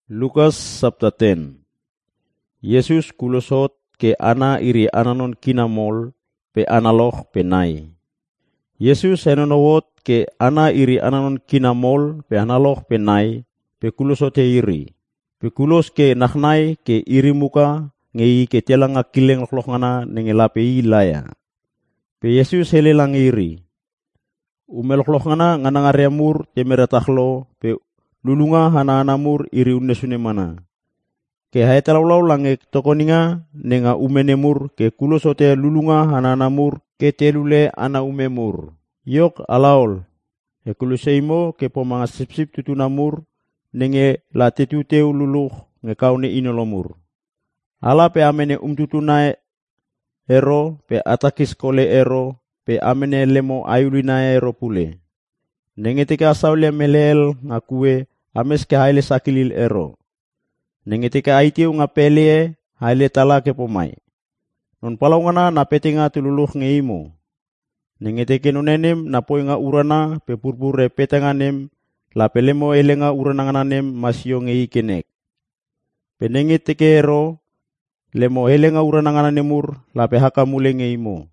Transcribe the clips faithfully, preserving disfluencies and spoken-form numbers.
Lukas sabda ten. Yesus kulusot ke ana iri ananon kinamol pe analoh pe nai. Yesus enonowot ke ana iri ananon kinamol pe analoh pe nai pe kulusot e iri. Pe kulos ke naknai ke iri muka ngei ke telanga kileng lokloh ngana nenge lape ilaya. Pe Yesus hele lang iri. Umelokloh ngana ngana ngariamur temeratahlo pe lulunga hana anamur iri unesune mana. Ke hai talaulau lange tokoninga nenga umenemur ke kulosote lulunga hana anamur ke telule ana umemur. Yok alaol. E kuloseimo ke pomanga sip-sip tutunamur nenge la tetuteu luluh nge kaune inolomur. Ala pe amene umtutunae ero pe atakis kole ero pe amene lemo ayulinae ero pule. Nenge tika asaulia meleel ngakue ames ke haile sakilil ero. Nenge tika aitiu ngapelie haile tala ke pomai. Non palaungana na petinga tululuh ngeimo. Nenge teke nonenem na poinga urana pe purpure petanganem la pelemo elenga uranangananem masio ngei kenek. Penenge teke ero lemo elenga uranangananemur la pehaka mule ngeimo.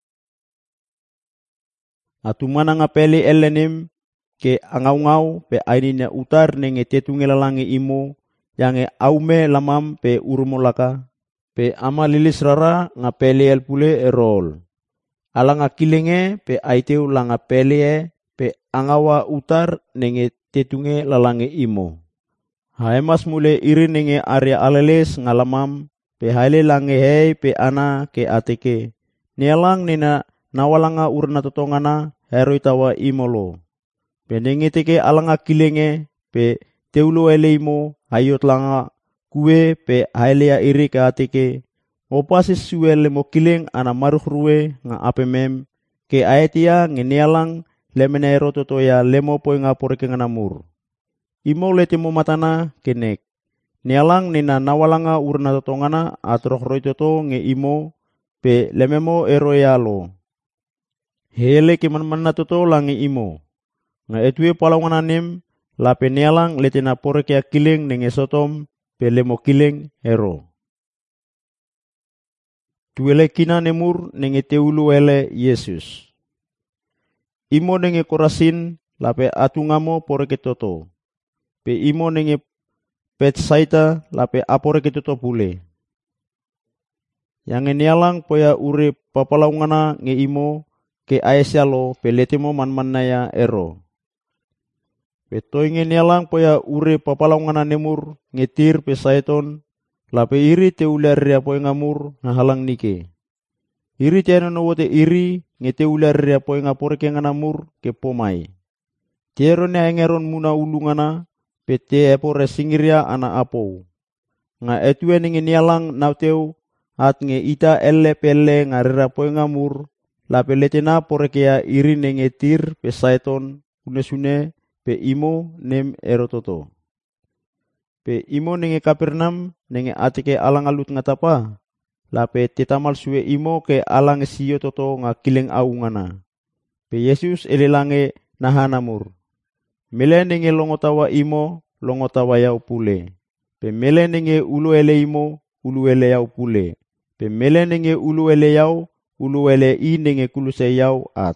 Atumana ngapeli elenim ke angau-ngau pe ainina utar nenge tetungelalange imo yange aume lamam pe urumolaka pe ama lilis rara ngapeli el pule erol. Alanga kilenge pe aiteu langa pelie pe angawa utar nenge tetunge lalange imo. Haemas mule iri nenge area aleles ngalamam pe haile lange hei pe ana ke ateke. Nialang nena nawalanga urna totongana heroi tawa imolo. Penenge teke alanga kilenge pe teulo eleimo hayot langa kue pe hailea iri ke ateke. Opasis suele mo kileng ana maruh ruwe nga apemem ke aetia ngenialang lemene ero totoya lemo poe nga poreke nganamur. Imo letimo matana kenek. Nialang nina nawalanga urna totongana atroh roi toto nge imo pe lememo ero yalo. Hele keman manna toto langi imo. Nga etue palaungananem la pe nialang letena poreke kileng nenge sotom pe lemo kileng ero. Tuele kina nemur nenge teulu ele Yesus. Imo nenge Korasin lape atungamo poreke toto. Pe imo nenge Betsaida lape aporeke toto pule. Yang nialang poya ure papalaungana nge imo ke aesialo pe letemo manmanaya ero. Pe toinge nialang poya ure papalaungana nemur ngetir pe Saiton lape iri teuleria poe ngamur ngahalang nike. Iri tiano wote iri ngeteuleria poe ngaporeke nganamur ke pomai. Tiero ne engeron muna ulungana pe te epore singiria ana apou. Nga etue ninge nialang nauteu at nge ita elle pelle ngarira poe ngamur lape letena porekea iri nenge tir pe Saiton unesune pe imo nem erototo. Pe imo nenge Kapernam nenge atike alang alut ngatapa lape tetamal suwe imo ke alang siyo toto nga kileng aungana. Pe Yesus elelange nahanamur. Mele nenge longotawa imo longotawa yau pule. Pe mele nenge ulu ele imo ulu ele yau pule. Pe mele nenge ulu ele yau ulu ele i nenge kuluse yau at.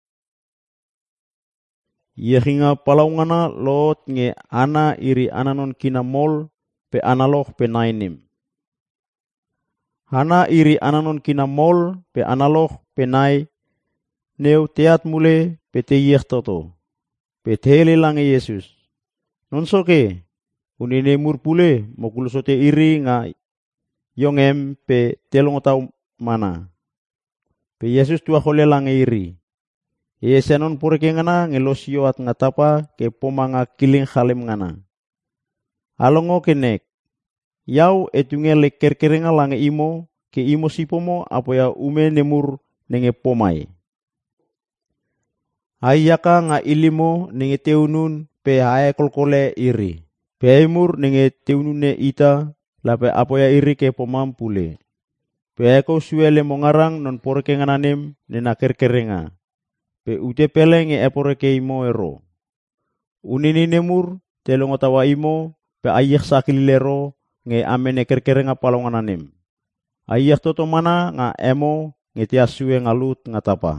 Yehinga palaungana lot nge ana iri ananon kinamol pe analoh pe nainim. Hana iri ananon kinamol pe analoh pe nai neu teat mule pe te yeh toto. Pe tele lange Yesus. Nonsoke unine mur pule mokulusote iri nga yongem pe telongotau mana. Pe Yesus tua hole lange iri. Yesenon poreke ngana ngelosio at ngatapa ke pomanga kiling halem ngana. Alongo kenek. Yau etungele kerkerenga lange imo ke imo sipomo apoya ume nemur nenge pomai. Ayaka nga ilimo nenge teunun pe hae kolkole iri. Pe emur nenge teunune ita lape apoya iri ke pomam pule. Pe eko suele mongarang non poreke ngananem nena kerkerenga. Pe ute pele nge eporeke imo ero. Unini nemur telongotawa imo pe ayek sakililero nge amene kerkere nga palongananim. Ayek toto mana nga emo nge tiasue ngalut nga tapa.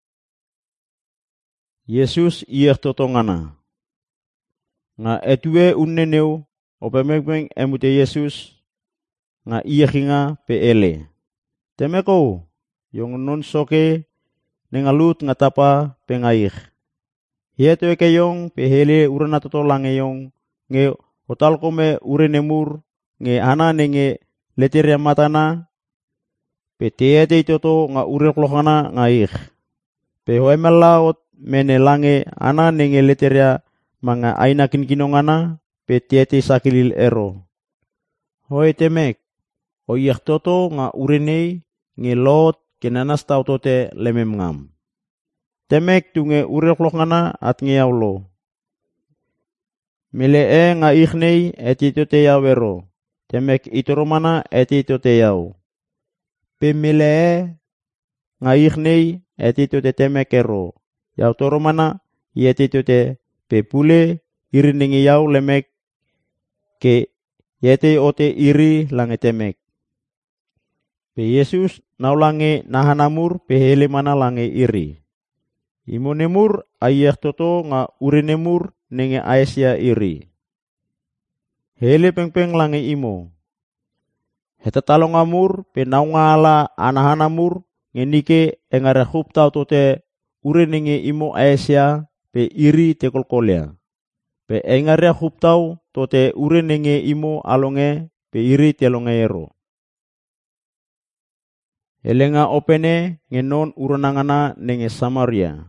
Yesus iyek toto ngana. Nga etue unneneu opemekmeng emute Yesus nga iyek nga pe ele. Temeko yung non soke nengalut nga tapa pe ngayik. Hieto ekeyong pe hele urana toto langeyong nge hotal kome urenemur nge ana nenge leteria matana pe teete toto nga ureklokana ngayik. Pe hoemelaot mene lange ana nenge leteria mga aina kinkinongana pe teete sakilil ero. Hoi temek o iyek toto nga urenei nge lot kenanas tau tote lemem ngam. Temek tunge ureklok ngana at ngeyaulo. Mele e nga ikhnei eti tote yawero. Temek itoromana eti tote yaw. Pe mele e nga ikhnei eti tote temek ero. Yaw toromana yeti tote pe pule iri ningi yaw lemek ke yeti ote iri lange temek. Pe Yesus naulange nahanamur pe hele mana lange iri. Imonemur ayek toto nga urinemur nenge aesya iri. Hele pengpeng lange imo. Hetatalong amur pe naungala anahanamur ngenike engare huptau tote ure nenge imo aesya pe iri tekolkolya. Pe engare huptau tote ure nenge imo alonge pe iri telongeero. Elenga opene ngenon uranangana nenge Samaria.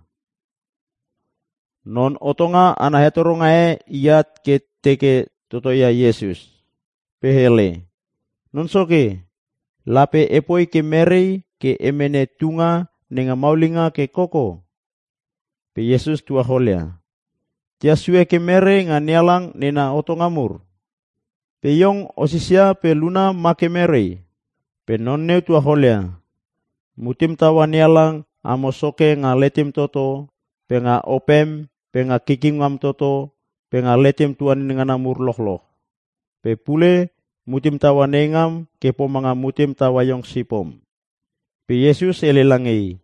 Non otonga ana hetoronga e iat ke teke totoya Yesus. Pehele. Non soke. Lape epoi ke merei ke emene tunga nenga maulinga ke koko. Pe Yesus tua holea. Tia sue ke mere nga nialang nena otongamur. Pe yong osisia pe luna make merei. Pe nonne tua holea. Mutim tawa nialang amo soke nga letim toto. Pe nga opem. Pe nga kikingam toto, pe nga letem tuan dengan amur loh-loh. Pe pule mutim tawa nengam kepo mga mutim tawa yong sipom. Pe Yesus elelangei.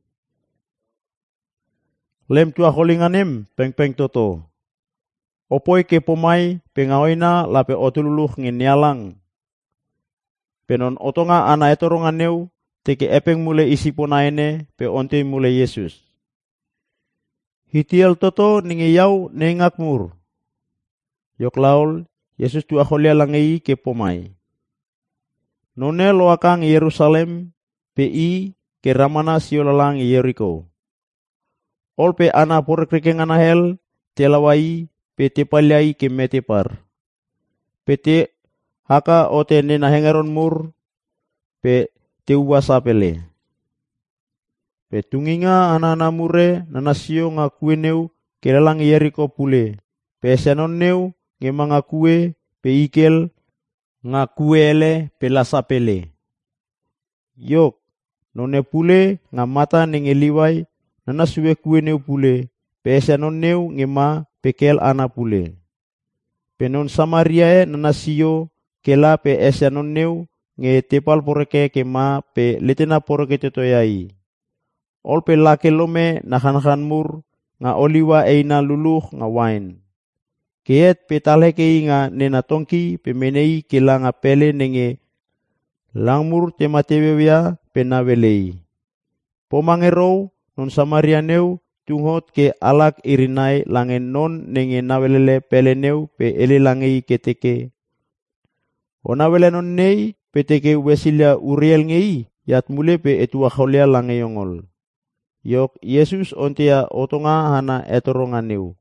Lem tua holinganem peng-peng toto. Opoi kepo mai pe nga oina lape otululuh ngenialang. Penon otonga ana etorongan neu teke epeng mule isiponaene pe onte mule Yesus. Hitiel toto ninge yau nengakmur. Yok laul, Yesus tua holia langei ke pomai. None loakang Yerusalem, pe i ke ramana siolalang Yeriko. Ol pe ana porekrikeng anahel, telawai, pe tepaliai ke metepar. Pe te haka ote nena hengeron mur, pe te uwasa pele. Petunginga ana-ana mure nanasio nga kue neu kelalang Yeriko pule. Pesenon neu nge mga kue pe ikel nga kue ele pelasa pele. Yok, none pule nga mata nenge liwai nanasue kue neu pule. Pesenon neu nge ma pekel ana pule. Penon Samaria e nanasio kela pe esenon neu nge tepal poreke ke ma pe letena poreke tetoyai. Ol pe lake lome nahan-nahan mur nga oliwa eina luluh nga wine. Kiet pe talheke nga nena tongki pe menei kila nga pele nenge langmur tematewewia pe nawelei. Pomangero non Samaria neu tunghot ke alak irinai langen non nenge nawelele pele neu pe ele langei keteke. O nawele non nei pe teke wesilia uriel ngei yat mule pe etua kholia lange yongol. Yok Yesus ontia otonga hana etoronga neu.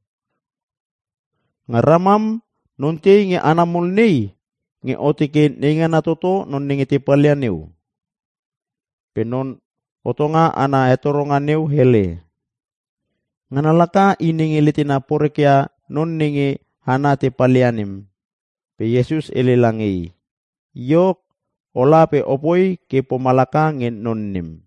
Ngaramam nonte nge anamul nei nge otike nenga natoto non nenge tepalia neu. Penon otonga ana etoronga neu hele. Nganalaka inenge litina porekia non nenge hana tepalianim. Pe Yesus elelangei. Yok ola pe opoi ke pomalaka nge nonnim.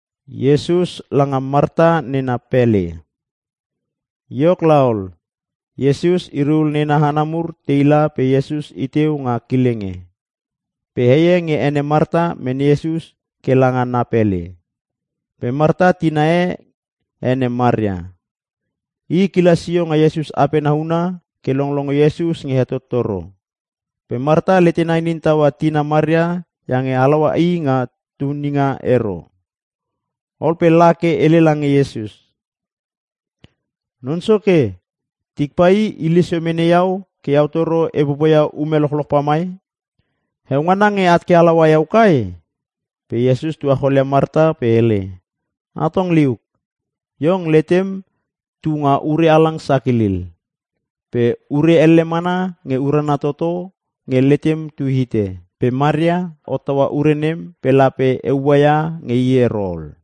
Yesus langa Marta nena pele. Yok laol. Yesus irul nena hanamur teila pe Yesus iteu nga kilenge. Pe heye nge ene Marta men Yesus kelangan napele. Pe Marta tinae ene Maria. I kilasio nga Yesus ape nahuna kelonglong Yesus nge hatotoro. Pe Marta letena inintawa tina Maria yang nge alawa i nga tuninga ero. Olpe lake elelang Yesus. Nonsoke tikpai ilisyo meneyau ke yau toro ebupoya umeloklok pamai. Heungana nge atke alawa yau kai. Pe Yesus tua holia Marta pe ele. Atong liuk. Yong letem tu nga ure alang sakilil. Pe ure ele mana nge urana toto nge letem tu hite. Pe Maria otawa urenem pe lape ewaya nge yerol.